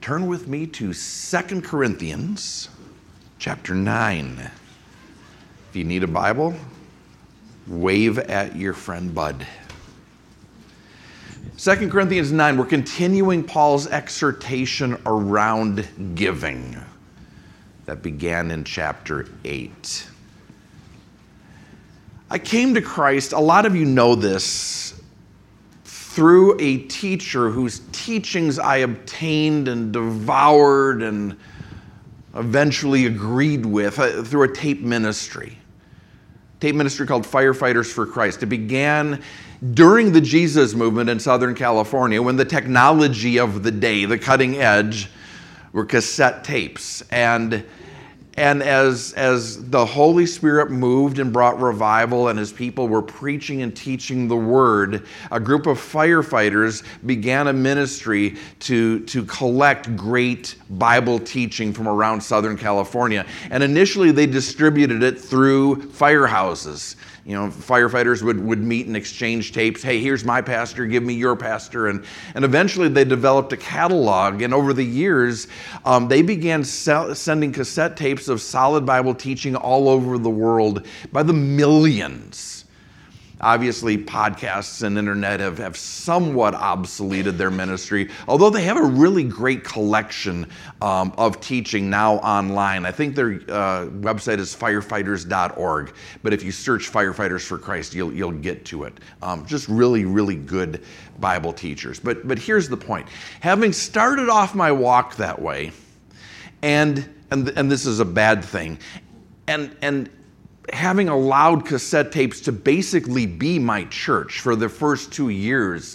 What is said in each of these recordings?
Turn with me to 2 Corinthians chapter 9. If you need a Bible, wave at your friend Bud. 2 Corinthians 9, we're continuing Paul's exhortation around giving that began in chapter 8. I came to Christ, a lot of you know this, through a teacher whose teachings I obtained and devoured and eventually agreed with through a tape ministry. Tape ministry called Firefighters for Christ. It began during the Jesus movement in Southern California when the technology of the day, the cutting edge, were cassette tapes. And as the Holy Spirit moved and brought revival and his people were preaching and teaching the word, a group of firefighters began a ministry to collect great Bible teaching from around Southern California. And initially they distributed it through firehouses. You know, firefighters would meet and exchange tapes. Hey, here's my pastor, give me your pastor. And eventually they developed a catalog. And over the years, they began sending cassette tapes of solid Bible teaching all over the world by the millions. Obviously, podcasts and internet have somewhat obsoleted their ministry, although they have a really great collection of teaching now online. I think their website is firefighters.org, but if you search Firefighters for Christ, you'll get to it. Just really, really good Bible teachers. But here's the point. Having started off my walk that way, and this is a bad thing, and having allowed cassette tapes to basically be my church for the first 2 years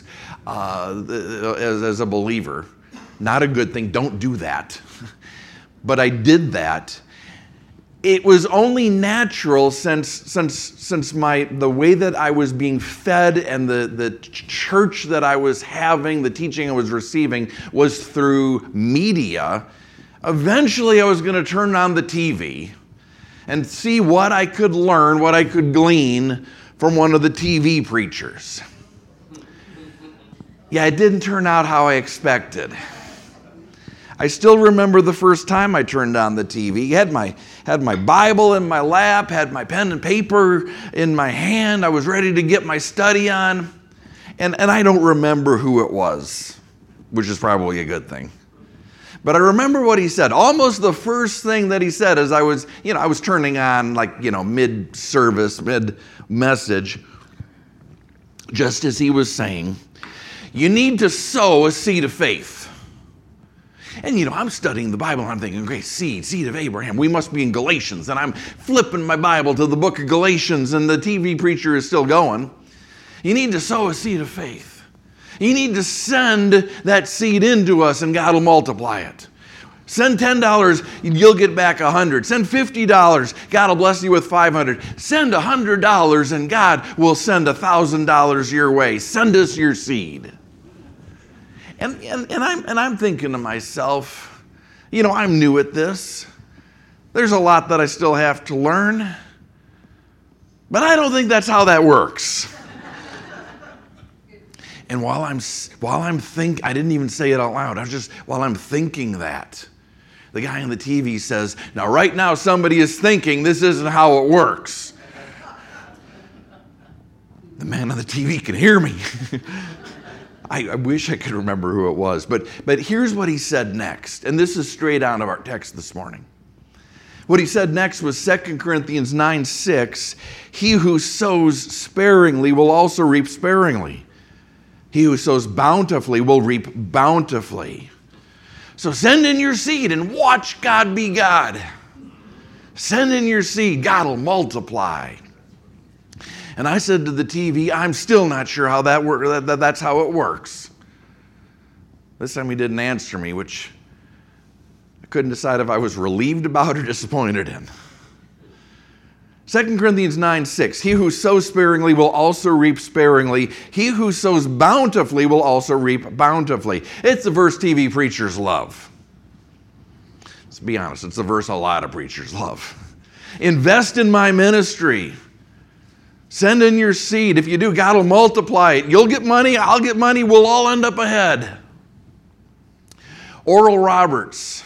as a believer. Not a good thing. Don't do that. But I did that. It was only natural since the way that I was being fed and the church that I was having, the teaching I was receiving was through media. Eventually I was going to turn on the TV and see what I could learn, what I could glean from one of the TV preachers. Yeah, it didn't turn out how I expected. I still remember the first time I turned on the TV. Had my Bible in my lap, had my pen and paper in my hand. I was ready to get my study on. And I don't remember who it was, which is probably a good thing. But I remember what he said. Almost the first thing that he said as I was turning on mid-service, mid-message, just as he was saying, you need to sow a seed of faith. And I'm studying the Bible and I'm thinking, great, seed of Abraham. We must be in Galatians. And I'm flipping my Bible to the book of Galatians and the TV preacher is still going. You need to sow a seed of faith. You need to send that seed into us and God will multiply it. Send $10, you'll get back $100. Send $50, God will bless you with $500. Send $100 and God will send $1,000 your way. Send us your seed. And I'm thinking to myself, I'm new at this. There's a lot that I still have to learn. But I don't think that's how that works. And while I'm thinking, I didn't even say it out loud. While I'm thinking that, the guy on the TV says, now right now somebody is thinking this isn't how it works. The man on the TV can hear me. I wish I could remember who it was. But here's what he said next. And this is straight out of our text this morning. What he said next was 2 Corinthians 9:6. He who sows sparingly will also reap sparingly. He who sows bountifully will reap bountifully. So send in your seed and watch God be God. Send in your seed, God will multiply. And I said to the TV, I'm still not sure how that works. That's how it works. This time he didn't answer me, which I couldn't decide if I was relieved about or disappointed in. 2 Corinthians 9:6, he who sows sparingly will also reap sparingly. He who sows bountifully will also reap bountifully. It's a verse TV preachers love. Let's be honest, it's a verse a lot of preachers love. Invest in my ministry. Send in your seed. If you do, God will multiply it. You'll get money, I'll get money, we'll all end up ahead. Oral Roberts,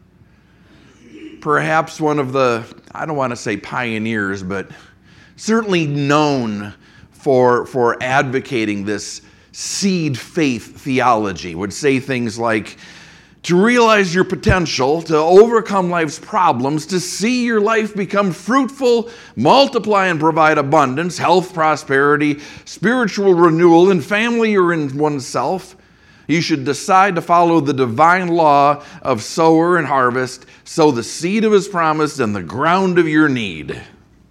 perhaps one of the, I don't want to say pioneers, but certainly known for advocating this seed faith theology, would say things like, to realize your potential, to overcome life's problems, to see your life become fruitful, multiply and provide abundance, health, prosperity, spiritual renewal, and family or in oneself, you should decide to follow the divine law of sower and harvest, sow the seed of his promise in the ground of your need.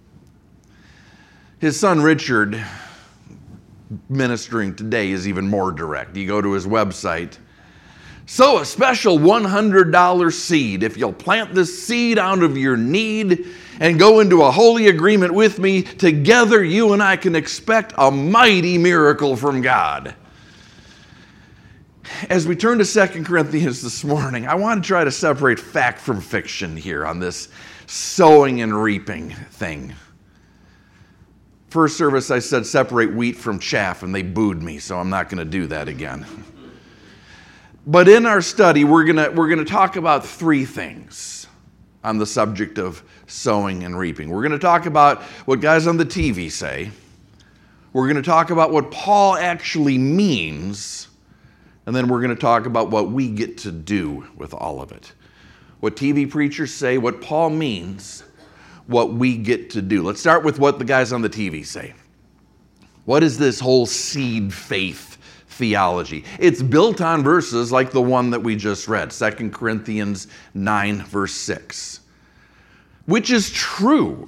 His son Richard, ministering today, is even more direct. You go to his website, sow a special $100 seed if you'll plant this seed out of your need and go into a holy agreement with me. Together, you and I can expect a mighty miracle from God. As we turn to 2 Corinthians this morning, I want to try to separate fact from fiction here on this sowing and reaping thing. First service, I said separate wheat from chaff, and they booed me, so I'm not going to do that again. But in our study, we're going to talk about three things on the subject of sowing and reaping. We're going to talk about what guys on the TV say. We're going to talk about what Paul actually means. And then we're going to talk about what we get to do with all of it. What TV preachers say, what Paul means, what we get to do. Let's start with what the guys on the TV say. What is this whole seed faith theology? It's built on verses like the one that we just read, 2 Corinthians 9, verse 6, which is true.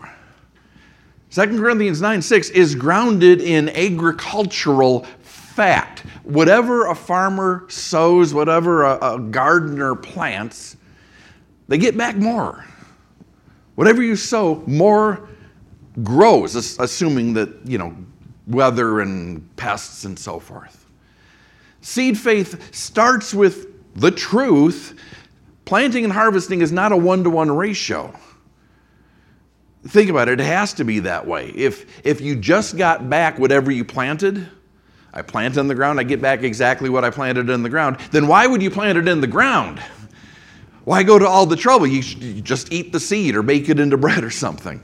2 Corinthians 9, 6 is grounded in agricultural fact. Whatever a farmer sows, whatever a gardener plants, they get back more. Whatever you sow, more grows, assuming that, weather and pests and so forth. Seed faith starts with the truth. Planting and harvesting is not a one-to-one ratio. Think about it. It has to be that way. If you just got back whatever you planted, I plant in the ground, I get back exactly what I planted in the ground, then why would you plant it in the ground? Why go to all the trouble? You just eat the seed or bake it into bread or something.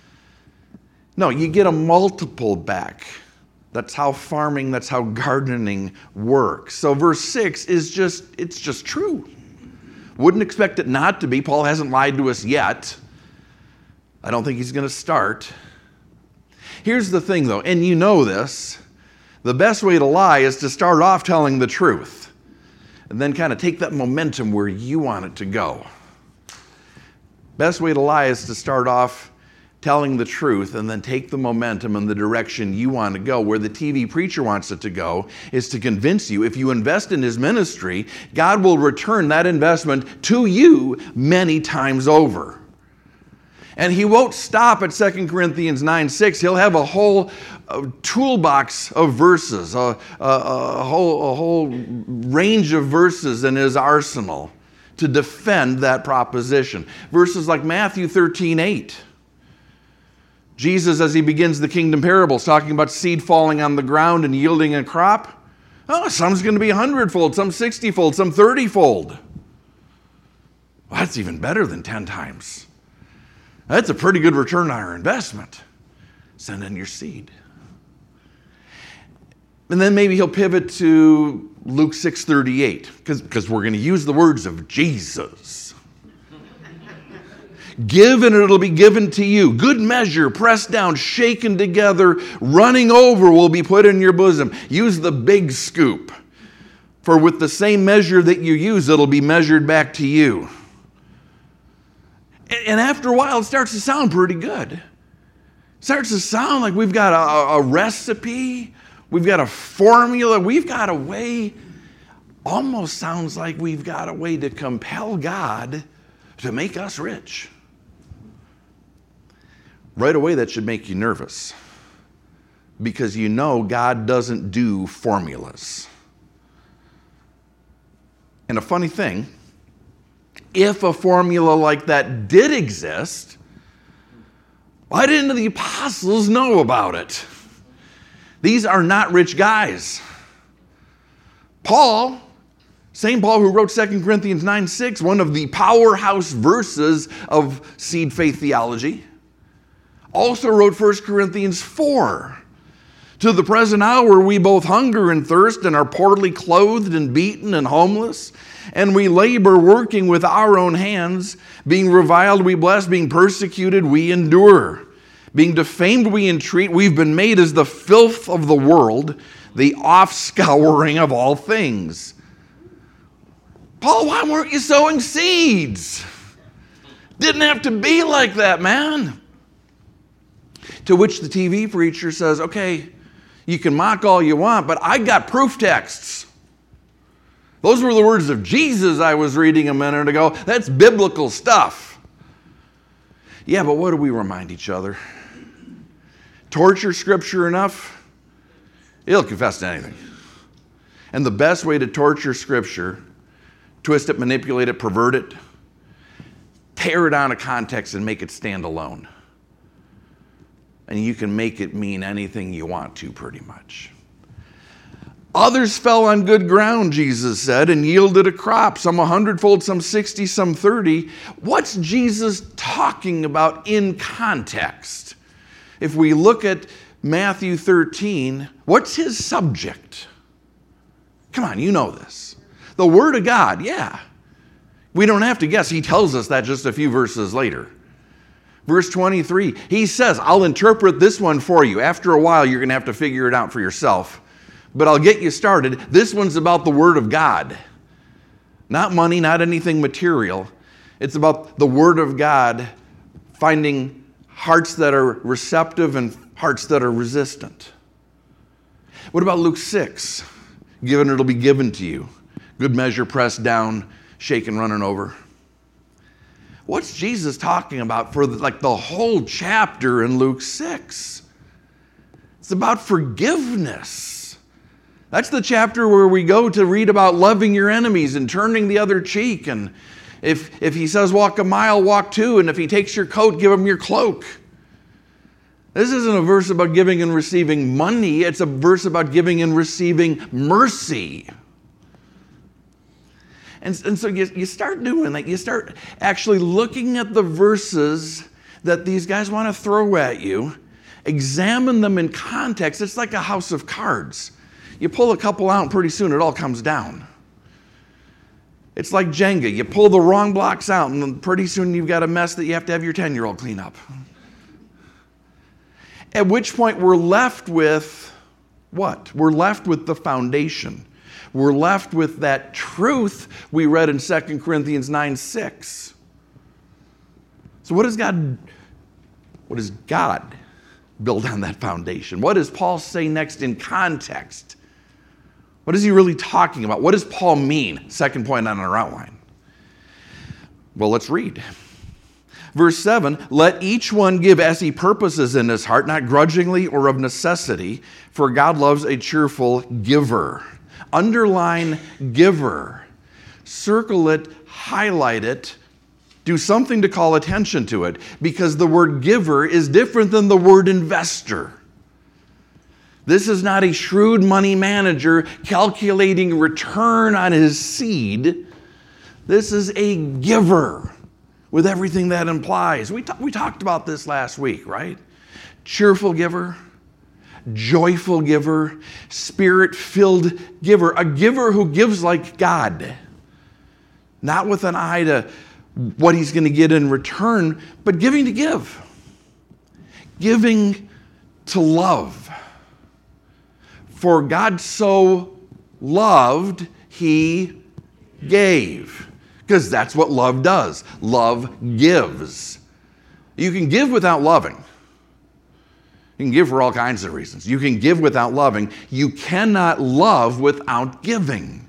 No, you get a multiple back. That's how farming, that's how gardening works. So verse 6 is just true. Wouldn't expect it not to be. Paul hasn't lied to us yet. I don't think he's going to start. Here's the thing though, and you know this, the best way to lie is to start off telling the truth and then kind of take that momentum where you want it to go. Best way to lie is to start off telling the truth and then take the momentum in the direction you want to go. Where the TV preacher wants it to go is to convince you if you invest in his ministry, God will return that investment to you many times over. And he won't stop at 2 Corinthians 9, 6. He'll have a whole toolbox of verses, a whole range of verses in his arsenal to defend that proposition. Verses like Matthew 13, 8. Jesus, as he begins the kingdom parables, talking about seed falling on the ground and yielding a crop. Oh, some's going to be 100-fold, some 60-fold, some 30-fold. Well, that's even better than 10 times. That's a pretty good return on our investment. Send in your seed. And then maybe he'll pivot to Luke 6:38, because we're going to use the words of Jesus. Give and it'll be given to you. Good measure, pressed down, shaken together, running over will be put in your bosom. Use the big scoop. For with the same measure that you use, it'll be measured back to you. And after a while, it starts to sound pretty good. It starts to sound like we've got a recipe, we've got a formula, we've got a way, almost sounds like we've got a way to compel God to make us rich. Right away, that should make you nervous, because you know God doesn't do formulas. And a funny thing, if a formula like that did exist, why didn't the apostles know about it? These are not rich guys. Paul Same Paul who wrote 2 Corinthians 9:6, one of the powerhouse verses of seed faith theology, also wrote 1 Corinthians 4. To the present hour we both hunger and thirst and are poorly clothed and beaten and homeless, and we labor working with our own hands. Being reviled we bless, being persecuted we endure. Being defamed we entreat, we've been made as the filth of the world, the offscouring of all things. Paul, why weren't you sowing seeds? Didn't have to be like that, man. To which the TV preacher says, okay, you can mock all you want, but I got proof texts. Those were the words of Jesus I was reading a minute ago. That's biblical stuff. Yeah, but what do we remind each other? Torture Scripture enough, it'll confess to anything. And the best way to torture Scripture, twist it, manipulate it, pervert it, tear it out of context and make it stand alone. And you can make it mean anything you want to, pretty much. Others fell on good ground, Jesus said, and yielded a crop, some 100-fold, some 60, some 30. What's Jesus talking about in context? If we look at Matthew 13, what's his subject? Come on, you know this. The Word of God, yeah. We don't have to guess. He tells us that just a few verses later. Verse 23, he says, I'll interpret this one for you. After a while, you're going to have to figure it out for yourself. But I'll get you started. This one's about the Word of God. Not money, not anything material. It's about the Word of God finding hearts that are receptive and hearts that are resistant. What about Luke 6? Given it'll be given to you. Good measure pressed down, shaken, running over. What's Jesus talking about for the whole chapter in Luke 6? It's about forgiveness. That's the chapter where we go to read about loving your enemies and turning the other cheek. And if he says walk a mile, walk two. And if he takes your coat, give him your cloak. This isn't a verse about giving and receiving money. It's a verse about giving and receiving mercy. And so you start doing that. You start actually looking at the verses that these guys want to throw at you, examine them in context. It's like a house of cards. You pull a couple out and pretty soon it all comes down. It's like Jenga. You pull the wrong blocks out and pretty soon you've got a mess that you have to have your 10-year-old clean up. At which point we're left with what? We're left with the foundation. We're left with that truth we read in 2 Corinthians 9:6. So what does God build on that foundation? What does Paul say next in context? What is he really talking about? What does Paul mean? Second point on our outline. Well, let's read. Verse 7, let each one give as he purposes in his heart, not grudgingly or of necessity, for God loves a cheerful giver. Underline giver. Circle it, highlight it, do something to call attention to it, because the word giver is different than the word investor. This is not a shrewd money manager calculating return on his seed. This is a giver with everything that implies. We talked about this last week, right? Cheerful giver, joyful giver, spirit-filled giver, a giver who gives like God, not with an eye to what he's going to get in return, but giving to give, giving to love. For God so loved, he gave. Because that's what love does. Love gives. You can give without loving. You can give for all kinds of reasons. You can give without loving. You cannot love without giving.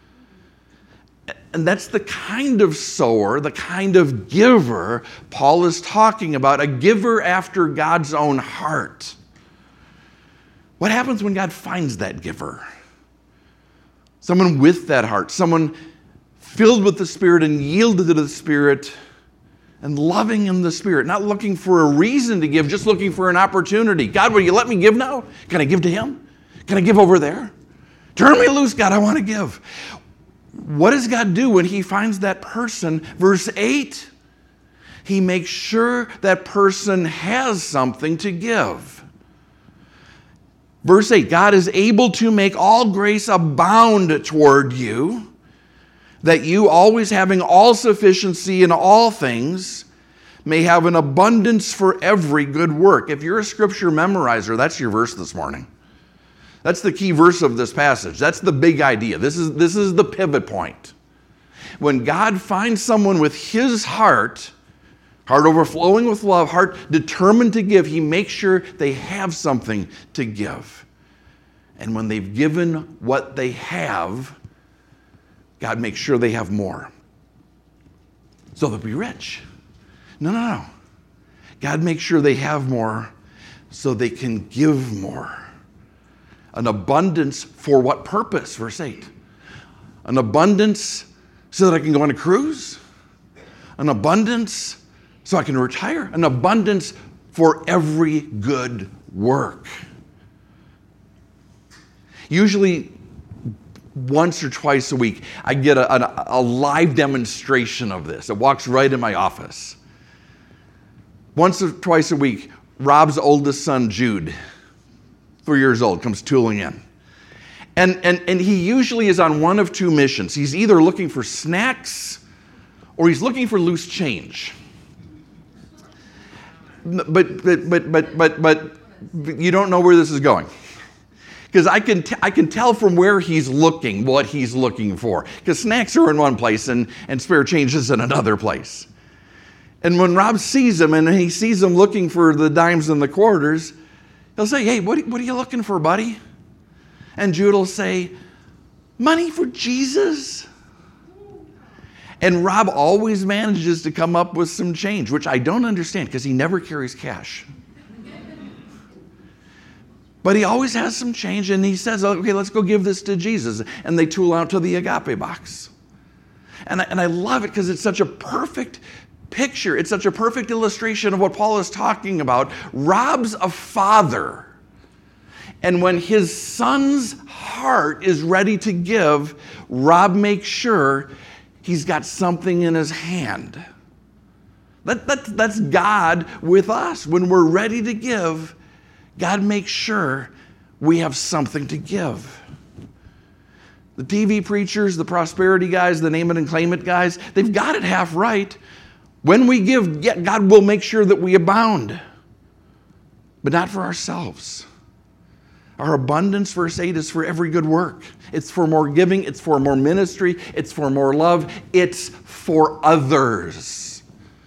And that's the kind of sower, the kind of giver Paul is talking about, a giver after God's own heart. What happens when God finds that giver? Someone with that heart, someone filled with the Spirit and yielded to the Spirit and loving in the Spirit, not looking for a reason to give, just looking for an opportunity. God, will you let me give now? Can I give to him? Can I give over there? Turn me loose, God, I want to give. what does God do when he finds that person? Verse 8, he makes sure that person has something to give. Verse 8, God is able to make all grace abound toward you, that you, always having all sufficiency in all things, may have an abundance for every good work. If you're a scripture memorizer, that's your verse this morning. That's the key verse of this passage. That's the big idea. This is the pivot point. When God finds someone with his heart overflowing with love, heart determined to give, he makes sure they have something to give. And when they've given what they have, God makes sure they have more. So they'll be rich. No. God makes sure they have more so they can give more. An abundance for what purpose? Verse 8. An abundance so that I can go on a cruise. An abundance so I can retire. An abundance for every good work. Usually, once or twice a week, I get a live demonstration of this. It walks right in my office. Once or twice a week, Rob's oldest son, Jude, 3 years old, comes tooling in. And he usually is on one of two missions. He's either looking for snacks or he's looking for loose change. But you don't know where this is going. Because I can tell from where he's looking what he's looking for. Because snacks are in one place and spare change is in another place. And when Rob sees him and he sees him looking for the dimes and the quarters, he'll say, hey, what are you looking for, buddy? And Jude will say, money for Jesus. And Rob always manages to come up with some change, which I don't understand because he never carries cash. But he always has some change, and he says, okay, let's go give this to Jesus. And they tool out to the agape box. And I love it because it's such a perfect picture. It's such a perfect illustration of what Paul is talking about. Rob's a father. And when his son's heart is ready to give, Rob makes sure he's got something in his hand. That's God with us. When we're ready to give, God makes sure we have something to give. The TV preachers, the prosperity guys, the name it and claim it guys, they've got it half right. When we give, God will make sure that we abound, but not for ourselves. Our abundance, verse 8, is for every good work. It's for more giving. It's for more ministry. It's for more love. It's for others.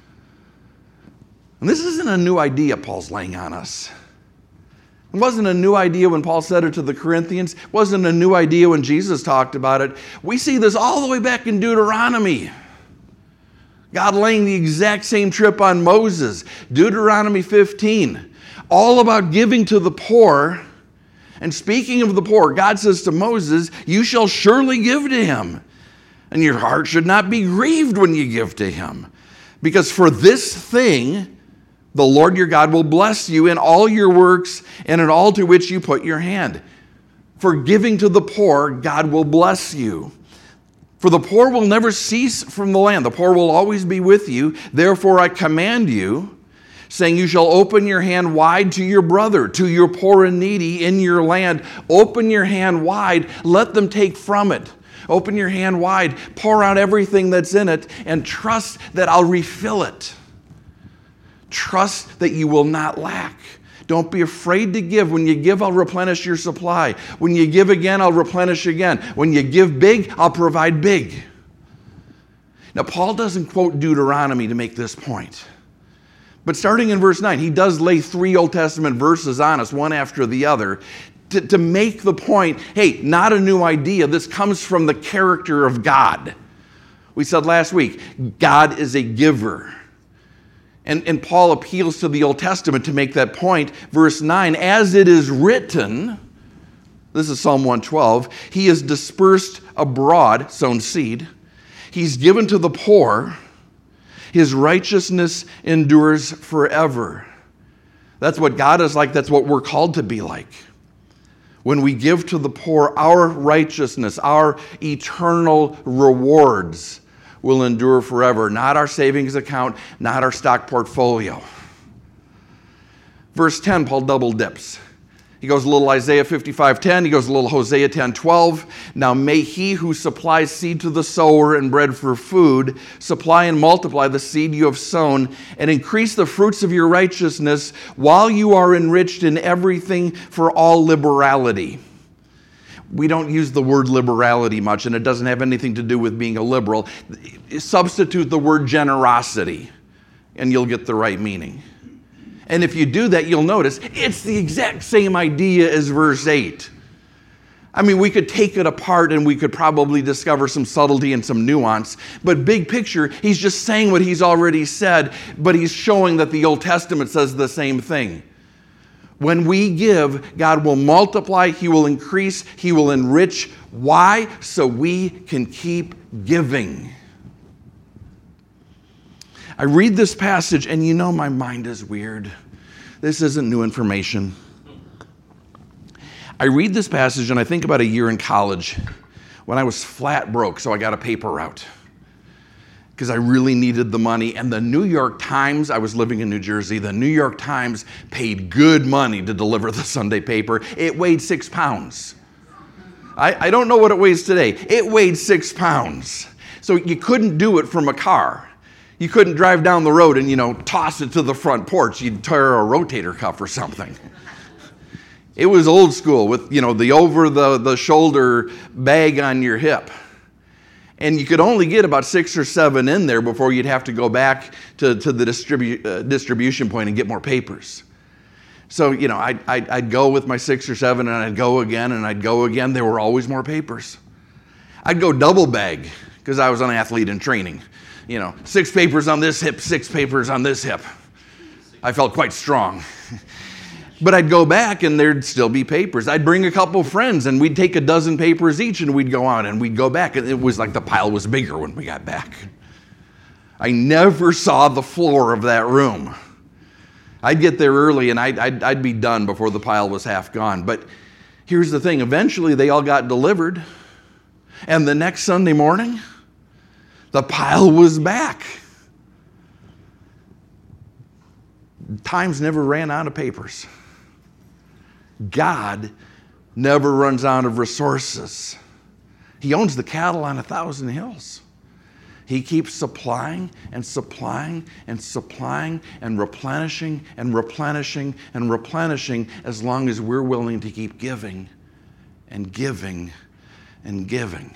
And this isn't a new idea Paul's laying on us. It wasn't a new idea when Paul said it to the Corinthians. It wasn't a new idea when Jesus talked about it. We see this all the way back in Deuteronomy. God laying the exact same trip on Moses. Deuteronomy 15. All about giving to the poor. And speaking of the poor, God says to Moses, you shall surely give to him. And your heart should not be grieved when you give to him. Because for this thing, the Lord your God will bless you in all your works and in all to which you put your hand. For giving to the poor, God will bless you. For the poor will never cease from the land. The poor will always be with you. Therefore I command you, saying, you shall open your hand wide to your brother, to your poor and needy in your land. Open your hand wide. Let them take from it. Open your hand wide. Pour out everything that's in it and trust that I'll refill it. Trust that you will not lack. Don't be afraid to give. When you give, I'll replenish your supply. When you give again, I'll replenish again. When you give big, I'll provide big. Now, Paul doesn't quote Deuteronomy to make this point. But starting in verse 9, he does lay 3 Old Testament verses on us, one after the other, to make the point, hey, not a new idea. This comes from the character of God. We said last week, God is a giver. And Paul appeals to the Old Testament to make that point. Verse 9, as it is written, this is Psalm 112, he is dispersed abroad, sown seed. He's given to the poor. His righteousness endures forever. That's what God is like. That's what we're called to be like. When we give to the poor, our righteousness, our eternal rewards will endure forever. Not our savings account, not our stock portfolio. Verse 10, Paul double dips. He goes a little Isaiah 55:10. He goes a little Hosea 10:12. Now may he who supplies seed to the sower and bread for food supply and multiply the seed you have sown and increase the fruits of your righteousness while you are enriched in everything for all liberality. We don't use the word liberality much, and it doesn't have anything to do with being a liberal. Substitute the word generosity, and you'll get the right meaning. And if you do that, you'll notice it's the exact same idea as verse 8. I mean, we could take it apart and we could probably discover some subtlety and some nuance. But big picture, he's just saying what he's already said, but he's showing that the Old Testament says the same thing. When we give, God will multiply, He will increase, He will enrich. Why? So we can keep giving. I read this passage, and you know my mind is weird. This isn't new information. I read this passage, and I think about a year in college when I was flat broke, so I got a paper route because I really needed the money. And the New York Times, I was living in New Jersey, the New York Times paid good money to deliver the Sunday paper. It weighed 6 pounds. I don't know what it weighs today. It weighed 6 pounds. So you couldn't do it from a car. You couldn't drive down the road and, toss it to the front porch. You'd tear a rotator cuff or something. It was old school with, the over-the-shoulder bag on your hip. And you could only get about 6 or 7 in there before you'd have to go back to the distribution point and get more papers. So, I'd go with my 6 or 7 and I'd go again and I'd go again. There were always more papers. I'd go double bag because I was an athlete in training. 6 papers on this hip, 6 papers on this hip. I felt quite strong. But I'd go back and there'd still be papers. I'd bring a couple friends and we'd take a dozen papers each and we'd go on and we'd go back. And it was like the pile was bigger when we got back. I never saw the floor of that room. I'd get there early and I'd be done before the pile was half gone. But here's the thing. Eventually they all got delivered. And the next Sunday morning, the pile was back. Times never ran out of papers. God never runs out of resources. He owns the cattle on 1,000 hills. He keeps supplying and supplying and supplying and replenishing and replenishing and replenishing as long as we're willing to keep giving and giving and giving.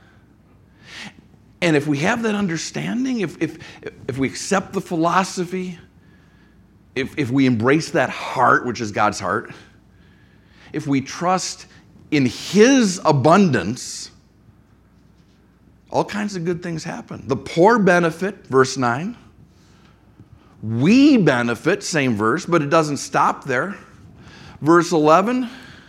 And if we have that understanding, if we accept the philosophy, if we embrace that heart, which is God's heart, if we trust in His abundance, all kinds of good things happen. The poor benefit, verse 9. We benefit, same verse, but it doesn't stop there. Verse 11.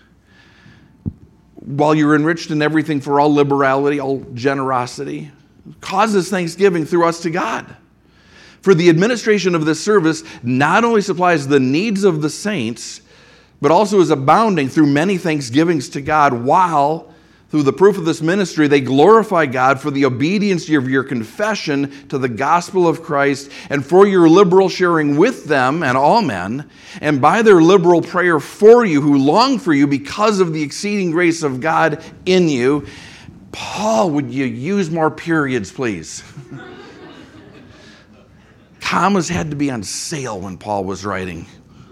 While you're enriched in everything for all liberality, all generosity, causes thanksgiving through us to God. For the administration of this service not only supplies the needs of the saints, but also is abounding through many thanksgivings to God, while through the proof of this ministry they glorify God for the obedience of your confession to the gospel of Christ and for your liberal sharing with them and all men, and by their liberal prayer for you who long for you because of the exceeding grace of God in you. Paul, would you use more periods, please? Commas had to be on sale when Paul was writing.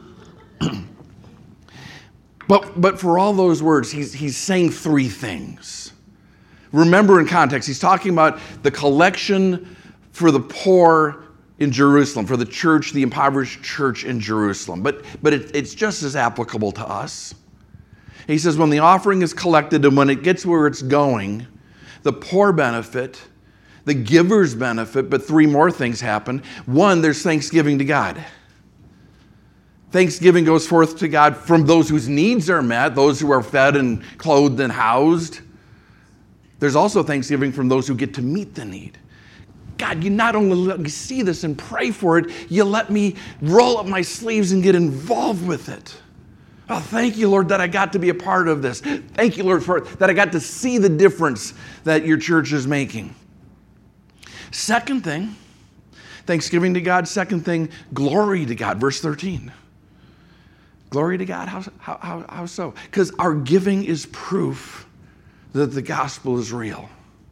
But for all those words, he's saying 3 things. Remember, in context, he's talking about the collection for the poor in Jerusalem, for the church, the impoverished church in Jerusalem. But it's just as applicable to us. He says when the offering is collected and when it gets where it's going, the poor benefit, the givers benefit, but 3 more things happen. 1, there's thanksgiving to God. Thanksgiving goes forth to God from those whose needs are met, those who are fed and clothed and housed. There's also thanksgiving from those who get to meet the need. God, you not only let me see this and pray for it, you let me roll up my sleeves and get involved with it. Oh, thank you, Lord, that I got to be a part of this. Thank you, Lord, that I got to see the difference that your church is making. Second thing, thanksgiving to God. Second thing, glory to God. Verse 13. Glory to God. How so? Because our giving is proof that the gospel is real.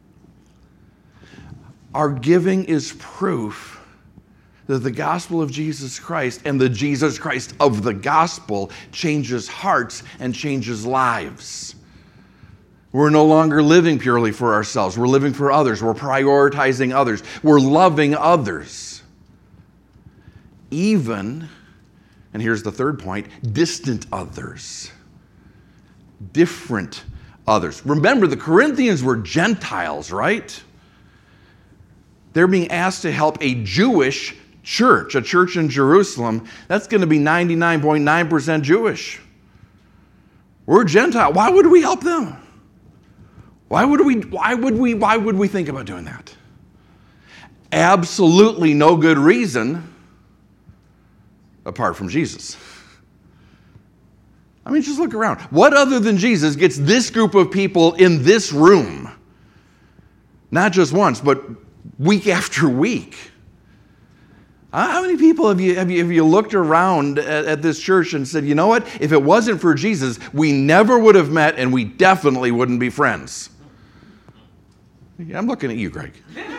Our giving is proof that the gospel of Jesus Christ and the Jesus Christ of the gospel changes hearts and changes lives. We're no longer living purely for ourselves. We're living for others. We're prioritizing others. We're loving others. Even, and here's the third point, distant others. Different others. Remember, the Corinthians were Gentiles, right? They're being asked to help a Jewish church, a church in Jerusalem. That's going to be 99.9% Jewish. We're Gentile. Why would we help them? Why would we think about doing that? Absolutely no good reason apart from Jesus. I mean, just look around. What other than Jesus gets this group of people in this room? Not just once, but week after week. How many people have you looked around at this church and said, you know what? If it wasn't for Jesus, we never would have met and we definitely wouldn't be friends. Yeah, I'm looking at you, Greg.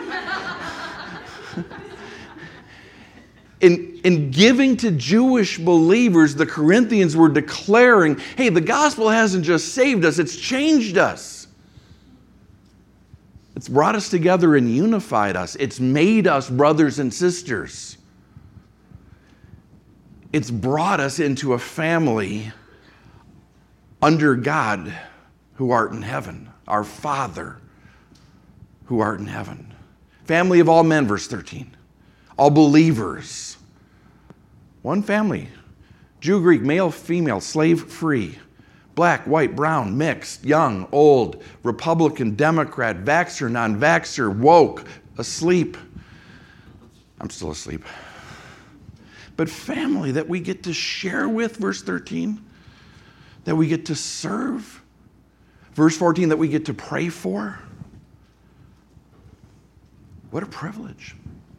In giving to Jewish believers, the Corinthians were declaring, hey, the gospel hasn't just saved us, it's changed us. It's brought us together and unified us. It's made us brothers and sisters. It's brought us into a family under God who art in heaven, our Father who art in heaven. Family of all men, verse 13. All believers. One family. Jew, Greek, male, female, slave, free. Black, white, brown, mixed, young, old, Republican, Democrat, vaxxer, non-vaxxer, woke, asleep. I'm still asleep. But family that we get to share with, verse 13, that we get to serve. Verse 14, that we get to pray for. What a privilege.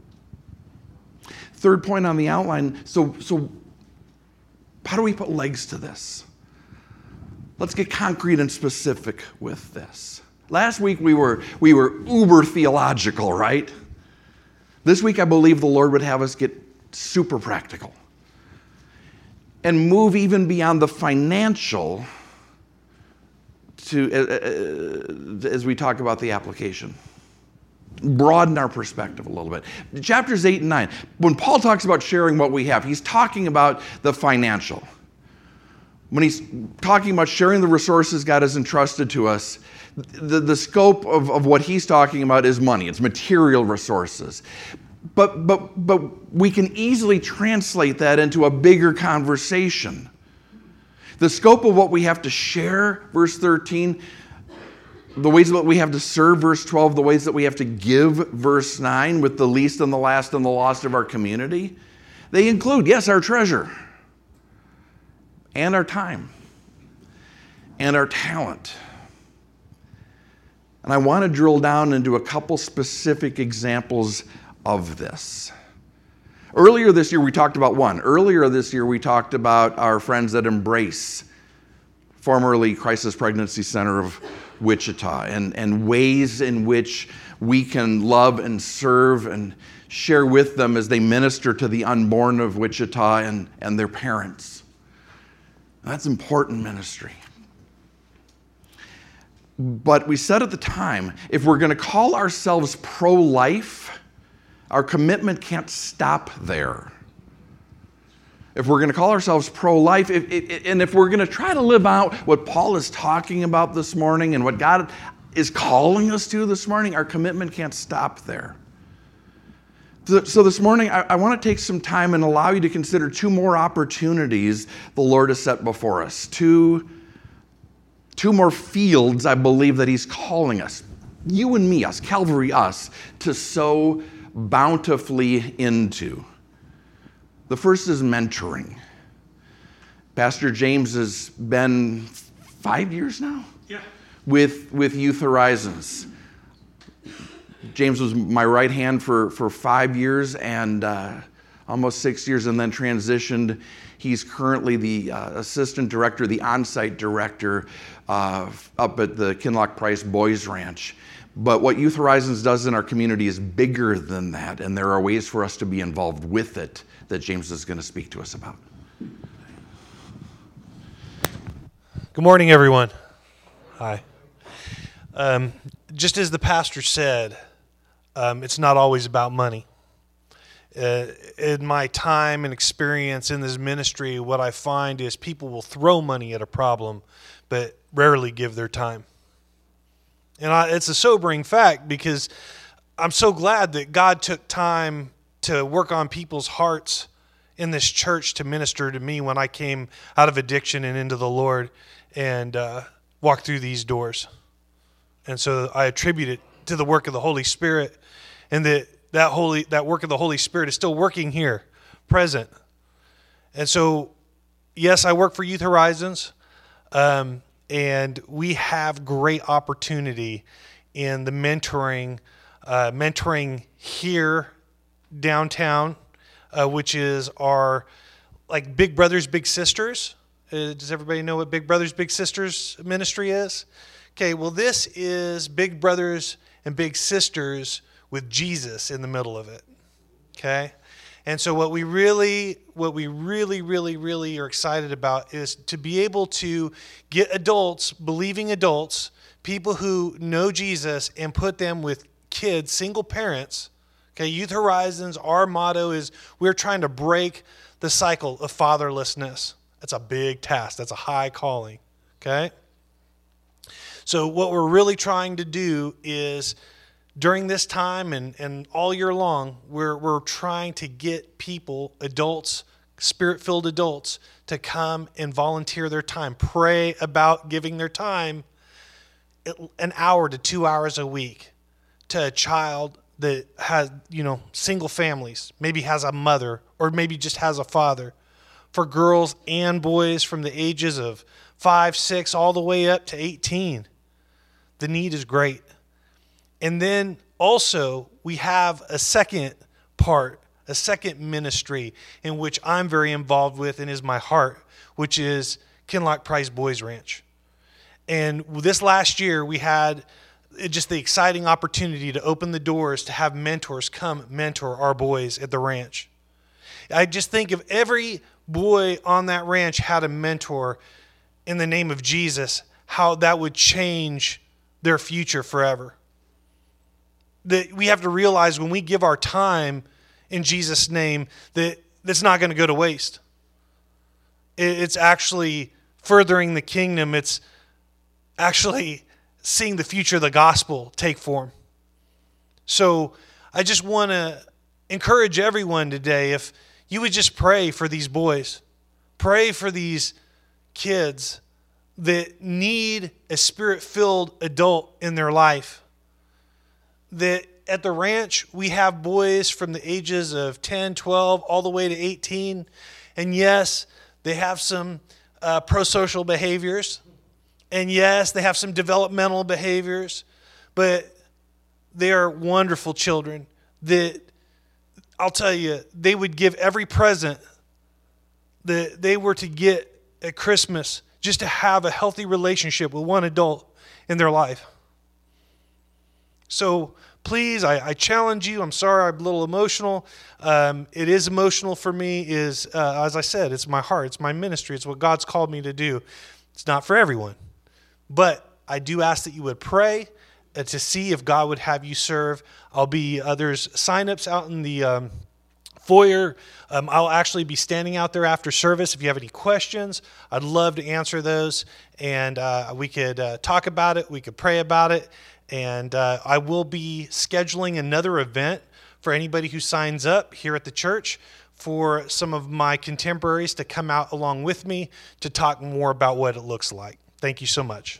Third point on the outline, so how do we put legs to this? Let's get concrete and specific with this. Last week we were uber theological, right? This week I believe the Lord would have us get super practical and move even beyond the financial to as we talk about the application. Broaden our perspective a little bit. Chapters 8 and 9, when Paul talks about sharing what we have, he's talking about the financial. When he's talking about sharing the resources God has entrusted to us, the scope of what he's talking about is money. It's material resources. But we can easily translate that into a bigger conversation. The scope of what we have to share, verse 13, the ways that we have to serve, verse 12, the ways that we have to give, verse 9, with the least and the last and the lost of our community, they include, yes, our treasure, and our time, and our talent. And I want to drill down into a couple specific examples of this. Earlier this year, we talked about one. Earlier this year, we talked about our friends at Embrace, formerly Crisis Pregnancy Center of Wichita, and ways in which we can love and serve and share with them as they minister to the unborn of Wichita and their parents. That's important ministry. But we said at the time, if we're going to call ourselves pro-life, our commitment can't stop there. If we're going to call ourselves pro-life, and if we're going to try to live out what Paul is talking about this morning and what God is calling us to this morning, our commitment can't stop there. So this morning, I want to take some time and allow you to consider two more opportunities the Lord has set before us. Two more fields I believe that he's calling us, you and me, us, Calvary, us, to sow bountifully into. The first is mentoring. Pastor James has been 5 years now? Yeah. With Youth Horizons. James was my right hand for 5 years and almost 6 years, and then transitioned. He's currently the assistant director, the on-site director up at the Kinloch Price Boys Ranch. But what Youth Horizons does in our community is bigger than that, and there are ways for us to be involved with it that James is going to speak to us about. Good morning, everyone. Hi. Just as the pastor said, it's not always about money. In my time and experience in this ministry, what I find is people will throw money at a problem, but rarely give their time. And it's a sobering fact, because I'm so glad that God took time to work on people's hearts in this church to minister to me when I came out of addiction and into the Lord and walked through these doors. And so I attribute it to the work of the Holy Spirit, and that work of the Holy Spirit is still working here, present. And so, yes, I work for Youth Horizons, and we have great opportunity in the mentoring here downtown, which is our like Big Brothers Big Sisters. Does everybody know what Big Brothers Big Sisters ministry is? Okay, well, this is Big Brothers and Big Sisters with Jesus in the middle of it. Okay? And so what we really are excited about is to be able to get adults, believing adults, people who know Jesus, and put them with kids, single parents. Okay, Youth Horizons, our motto is we're trying to break the cycle of fatherlessness. That's a big task. That's a high calling. Okay? So what we're really trying to do is, during this time and all year long, we're trying to get people, adults, Spirit-filled adults, to come and volunteer their time, pray about giving their time an hour to 2 hours a week to a child that has, single families, maybe has a mother or maybe just has a father, for girls and boys from the ages of 5, 6, all the way up to 18. The need is great. And then also we have a second part, a second ministry in which I'm very involved with and is my heart, which is Kinloch Price Boys Ranch. And this last year we had just the exciting opportunity to open the doors to have mentors come mentor our boys at the ranch. I just think if every boy on that ranch had a mentor in the name of Jesus, how that would change their future forever. That we have to realize when we give our time in Jesus' name that that's not going to go to waste. It's actually furthering the kingdom. It's actually seeing the future of the gospel take form. So I just want to encourage everyone today, if you would just pray for these boys, pray for these kids that need a Spirit-filled adult in their life. That at the ranch, we have boys from the ages of 10, 12, all the way to 18. And yes, they have some pro-social behaviors. And yes, they have some developmental behaviors. But they are wonderful children that, I'll tell you, they would give every present that they were to get at Christmas just to have a healthy relationship with one adult in their life. So please, I challenge you. I'm sorry I'm a little emotional. It is emotional for me. As I said, it's my heart. It's my ministry. It's what God's called me to do. It's not for everyone. But I do ask that you would pray to see if God would have you serve. There's sign-ups out in the foyer. I'll actually be standing out there after service. If you have any questions, I'd love to answer those. And we could talk about it. We could pray about it. And I will be scheduling another event for anybody who signs up here at the church for some of my contemporaries to come out along with me to talk more about what it looks like. Thank you so much.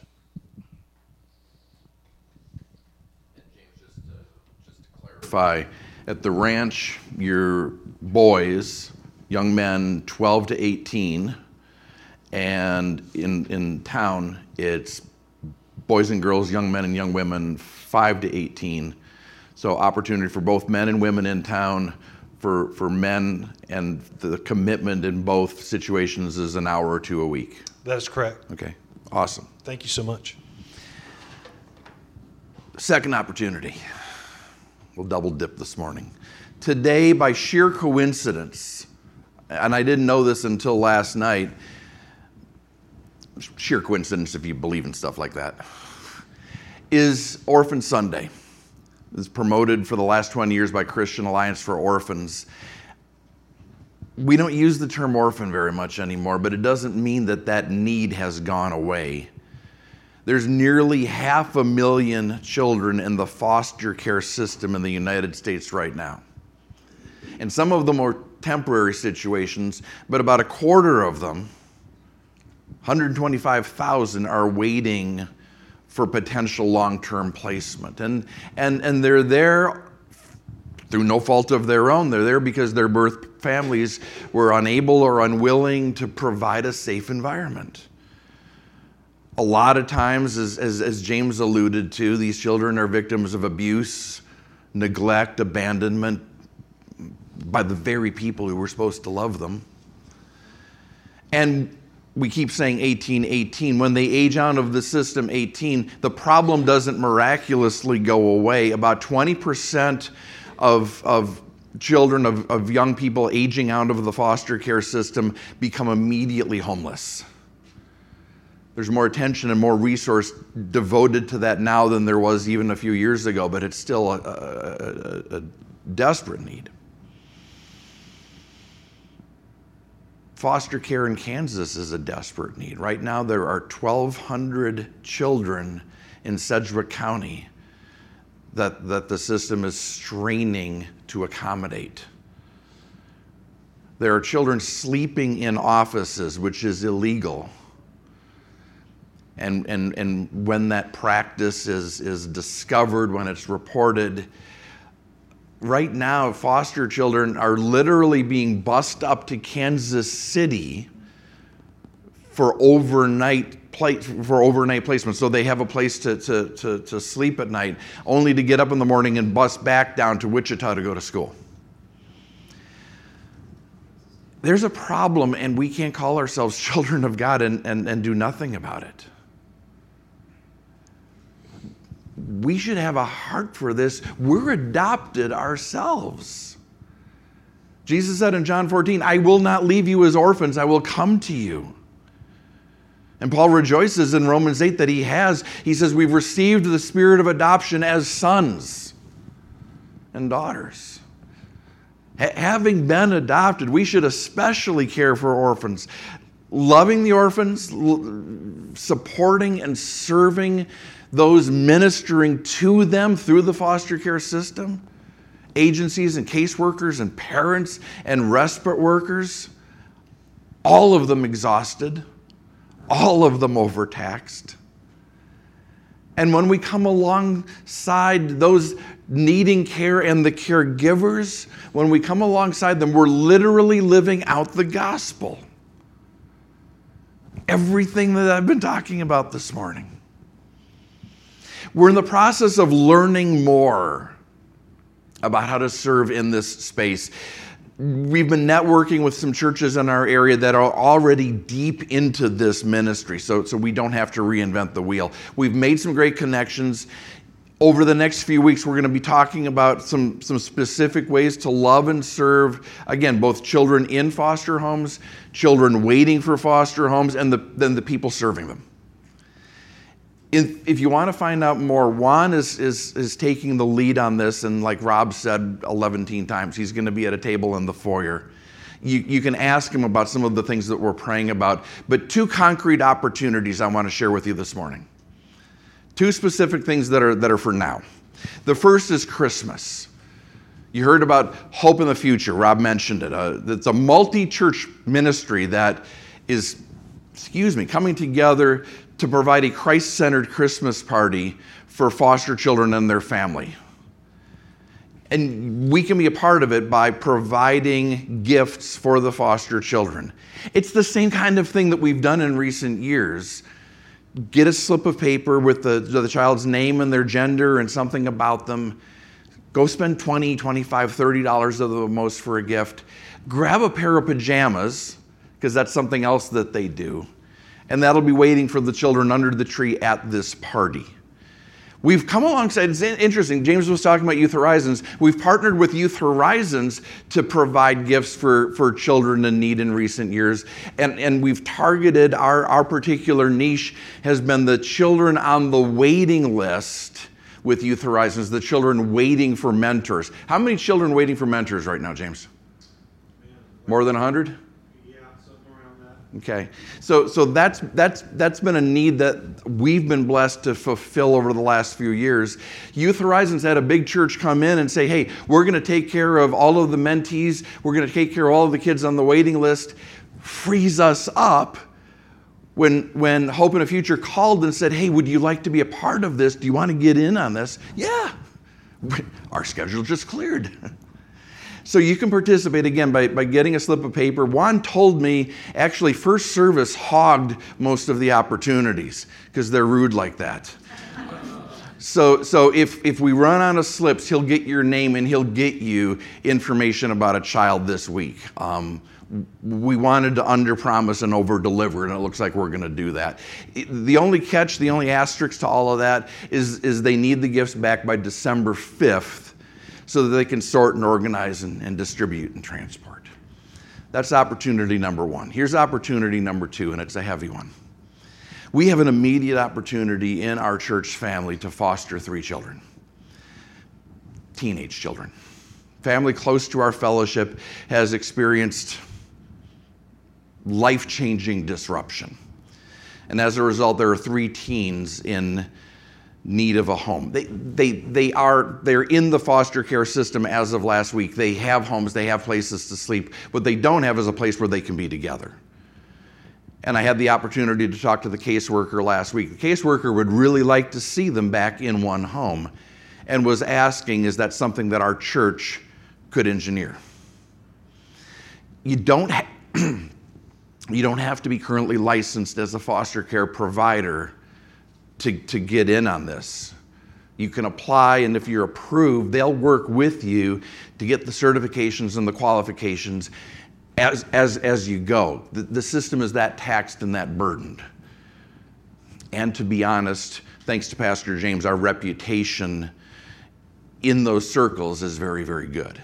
Just to clarify, at the ranch, your boys, young men 12 to 18, And in town, it's boys and girls, young men and young women, 5 to 18. So opportunity for both men and women in town. For men, and the commitment in both situations is an hour or two a week. That is correct. Okay, awesome. Thank you so much. Second opportunity. We'll double dip this morning. Today, by sheer coincidence, and I didn't know this until last night, sheer coincidence if you believe in stuff like that, is Orphan Sunday. It's promoted for the last 20 years by Christian Alliance for Orphans. We don't use the term orphan very much anymore, but it doesn't mean that need has gone away. There's nearly 500,000 children in the foster care system in the United States right now. And some of them are temporary situations, but about a quarter of them, 125,000, are waiting for potential long-term placement. And they're there through no fault of their own. They're there because their birth families were unable or unwilling to provide a safe environment. A lot of times, as James alluded to, these children are victims of abuse, neglect, abandonment by the very people who were supposed to love them. And we keep saying 18, 18. When they age out of the system 18, the problem doesn't miraculously go away. About 20% of children, of young people aging out of the foster care system become immediately homeless. There's more attention and more resource devoted to that now than there was even a few years ago, but it's still a desperate need. Foster care in Kansas is a desperate need. Right now, there are 1,200 children in Sedgwick County that the system is straining to accommodate. There are children sleeping in offices, which is illegal. And when that practice is discovered, when it's reported, right now, foster children are literally being bussed up to Kansas City for overnight placement. So they have a place to sleep at night, only to get up in the morning and bus back down to Wichita to go to school. There's a problem, and we can't call ourselves children of God and do nothing about it. We should have a heart for this. We're adopted ourselves. Jesus said in John 14, I will not leave you as orphans, I will come to you. And Paul rejoices in Romans 8 that he says, we've received the spirit of adoption as sons and daughters. Having been adopted, we should especially care for orphans. Loving the orphans, supporting and serving those ministering to them through the foster care system, agencies and caseworkers and parents and respite workers, all of them exhausted, all of them overtaxed. And when we come alongside those needing care and the caregivers, when we come alongside them, we're literally living out the gospel. Everything that I've been talking about this morning. We're in the process of learning more about how to serve in this space. We've been networking with some churches in our area that are already deep into this ministry, so we don't have to reinvent the wheel. We've made some great connections. Over the next few weeks, we're going to be talking about some specific ways to love and serve, again, both children in foster homes, children waiting for foster homes, and then the people serving them. If you want to find out more, Juan is taking the lead on this, and like Rob said 11 times, he's going to be at a table in the foyer. You can ask him about some of the things that we're praying about, but 2 concrete opportunities I want to share with you this morning. 2 specific things that are for now. The first is Christmas. You heard about Hope in the Future. Rob mentioned it. It's a multi-church ministry that is, coming together to provide a Christ-centered Christmas party for foster children and their family. And we can be a part of it by providing gifts for the foster children. It's the same kind of thing that we've done in recent years. Get a slip of paper with the child's name and their gender and something about them. Go spend $20, $25, $30 at the most for a gift. Grab a pair of pajamas, because that's something else that they do. And that'll be waiting for the children under the tree at this party. We've come alongside, it's interesting, James was talking about Youth Horizons. We've partnered with Youth Horizons to provide gifts for children in need in recent years. And we've targeted, our particular niche has been the children on the waiting list with Youth Horizons, the children waiting for mentors. How many children waiting for mentors right now, James? More than 100? Okay, so that's been a need that we've been blessed to fulfill over the last few years. Youth Horizons had a big church come in and say, hey, we're going to take care of all of the mentees. We're going to take care of all of the kids on the waiting list. Frees us up when Hope in a Future called and said, hey, would you like to be a part of this? Do you want to get in on this? Yeah, our schedule just cleared. So you can participate, again, by getting a slip of paper. Juan told me, actually, First Service hogged most of the opportunities because they're rude like that. So if we run out of slips, he'll get your name and he'll get you information about a child this week. We wanted to underpromise and overdeliver, and it looks like we're going to do that. The only catch, the only asterisk to all of that is they need the gifts back by December 5th. So that they can sort and organize and distribute and transport. That's opportunity number one. Here's opportunity number two, and it's a heavy one. We have an immediate opportunity in our church family to foster 3 children, teenage children. Family close to our fellowship has experienced life-changing disruption. And as a result, there are 3 teens in need of a home. They're in the foster care system as of last week. They have homes, they have places to sleep. What they don't have is a place where they can be together. And I had the opportunity to talk to the caseworker last week. The caseworker would really like to see them back in one home and was asking, is that something that our church could engineer? You don't have to be currently licensed as a foster care provider to get in on this. You can apply, and if you're approved, they'll work with you to get the certifications and the qualifications as you go. The system is that taxed and that burdened. And to be honest, thanks to Pastor James, our reputation in those circles is very, very good.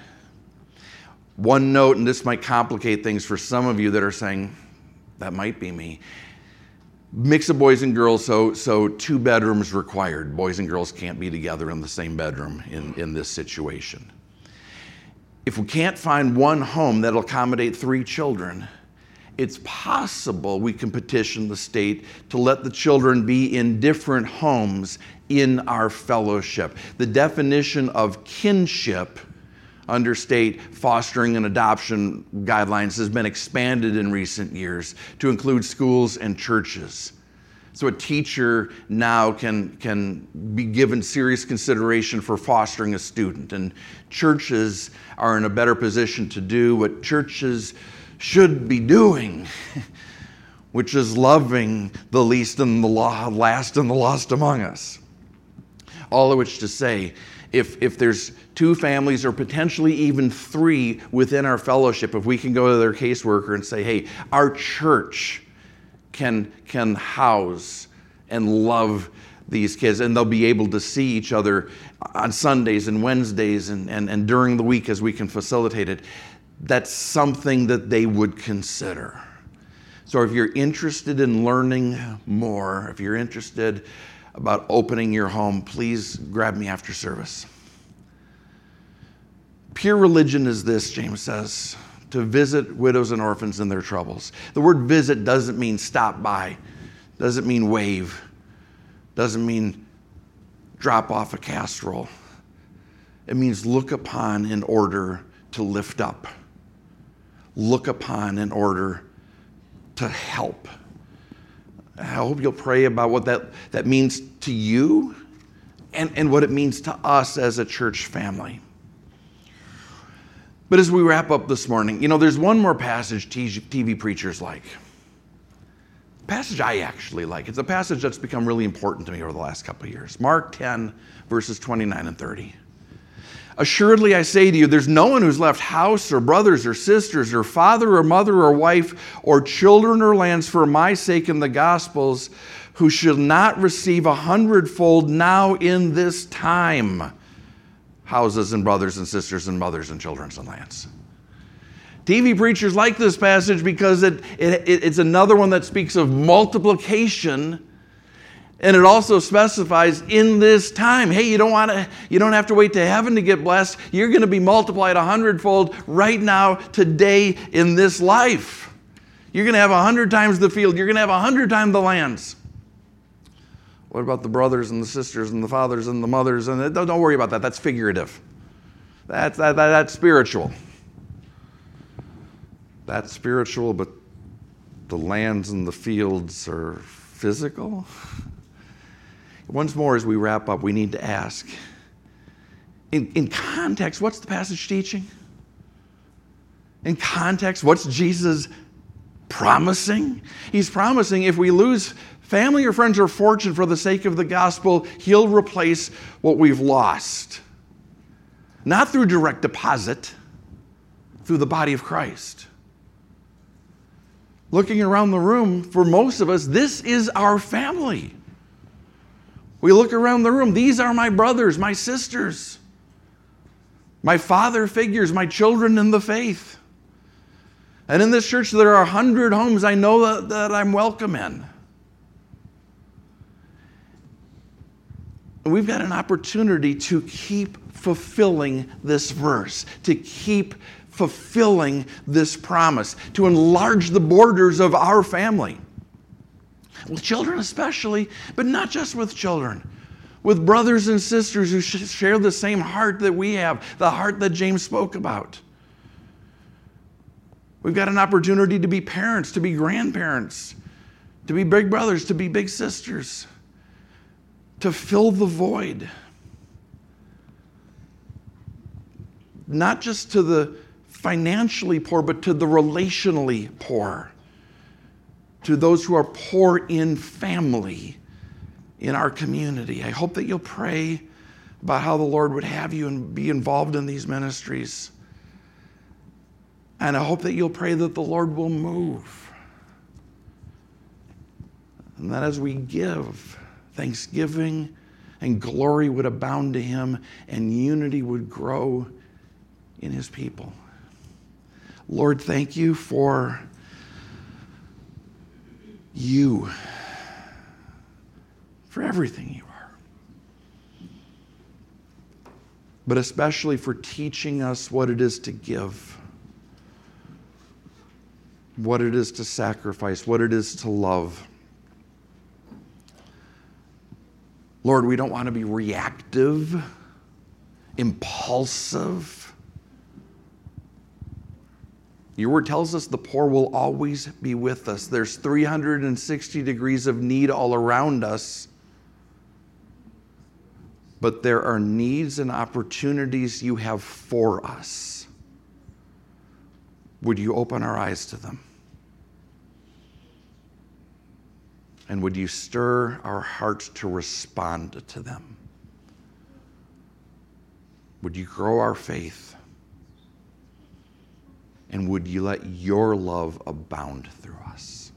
One note, and this might complicate things for some of you that are saying, that might be me. Mix of boys and girls, so 2 bedrooms required. Boys and girls can't be together in the same bedroom in this situation. If we can't find one home that'll accommodate 3 children, it's possible we can petition the state to let the children be in different homes in our fellowship. The definition of kinship under state fostering and adoption guidelines has been expanded in recent years to include schools and churches. So a teacher now can be given serious consideration for fostering a student, and churches are in a better position to do what churches should be doing, which is loving the least and the last and the lost among us. All of which to say, if there's 2 families or potentially even 3 within our fellowship, if we can go to their caseworker and say, hey, our church can house and love these kids, and they'll be able to see each other on Sundays and Wednesdays and during the week as we can facilitate it, that's something that they would consider. So if you're interested in learning more, if you're interested about opening your home, please grab me after service. Pure religion is this, James says, to visit widows and orphans in their troubles. The word visit doesn't mean stop by, doesn't mean wave, doesn't mean drop off a casserole. It means look upon in order to lift up. Look upon in order to help. I hope you'll pray about what that means to you and what it means to us as a church family. But as we wrap up this morning, there's one more passage TV preachers like. A passage I actually like. It's a passage that's become really important to me over the last couple of years. Mark 10, verses 29 and 30. Assuredly, I say to you, there's no one who's left house or brothers or sisters or father or mother or wife or children or lands for my sake in the Gospels who shall not receive 100-fold now in this time houses and brothers and sisters and mothers and children and lands. TV preachers like this passage because it's another one that speaks of multiplication. And it also specifies in this time, hey, you don't have to wait to heaven to get blessed. You're going to be multiplied 100-fold right now, today, in this life. You're going to have 100 times the field. You're going to have 100 times the lands. What about the brothers and the sisters and the fathers and the mothers? And don't worry about that. That's figurative. That's spiritual. That's spiritual, but the lands and the fields are physical. Once more, as we wrap up, we need to ask, in context, what's the passage teaching? In context, what's Jesus promising? He's promising if we lose family or friends or fortune for the sake of the gospel, he'll replace what we've lost. Not through direct deposit, through the body of Christ. Looking around the room, for most of us, this is our family. We look around the room, these are my brothers, my sisters, my father figures, my children in the faith. And in this church, there are 100 homes I know that I'm welcome in. And we've got an opportunity to keep fulfilling this verse, to keep fulfilling this promise, to enlarge the borders of our family. With children especially, but not just with children. With brothers and sisters who share the same heart that we have, the heart that James spoke about. We've got an opportunity to be parents, to be grandparents, to be big brothers, to be big sisters, to fill the void. Not just to the financially poor, but to the relationally poor. To those who are poor in family in our community. I hope that you'll pray about how the Lord would have you and be involved in these ministries. And I hope that you'll pray that the Lord will move. And that as we give, thanksgiving and glory would abound to him and unity would grow in his people. Lord, thank you for you, for everything you are, but especially for teaching us what it is to give, what it is to sacrifice, what it is to love. Lord, we don't want to be reactive, impulsive. Your word tells us the poor will always be with us. There's 360 degrees of need all around us. But there are needs and opportunities you have for us. Would you open our eyes to them? And would you stir our hearts to respond to them? Would you grow our faith? And would you let your love abound through us?